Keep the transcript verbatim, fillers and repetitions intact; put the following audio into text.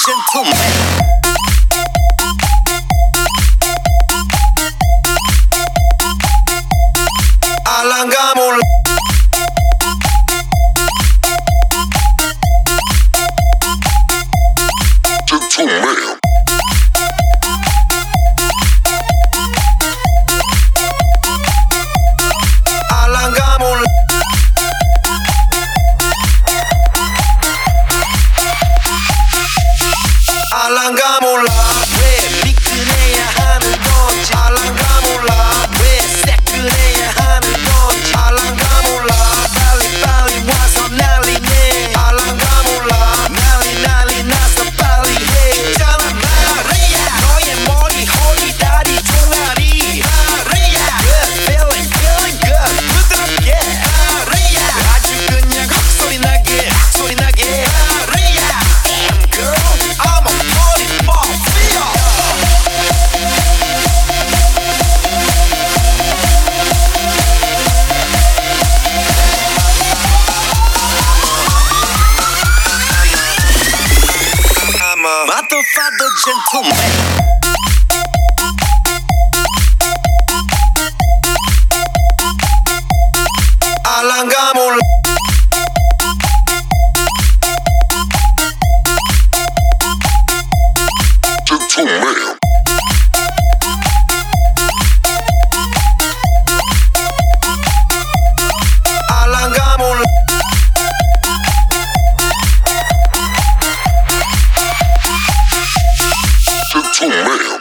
gentleman. 알랑가 몰라 gentleman. 알랑가 몰라 알랑가 몰라 왜 미끈해야 하는 건지 알랑가 몰라 왜 새끈해야 하는 건지 알랑가 몰라 빨리 빨리 와서 난리네 알랑가 몰라 난리 난리 나서 빨리 해 있잖아 마리아 너의 머리 허리 다리 종아리 마리아 Good feeling feeling good 부드럽게 마리아 아주 그냥 소리 나게 소리 나게 마리아 Damn girl I'm a party mafia I'm a motherfucker gentleman. 알랑가 몰라 gentleman. 알랑가 몰라 gentleman.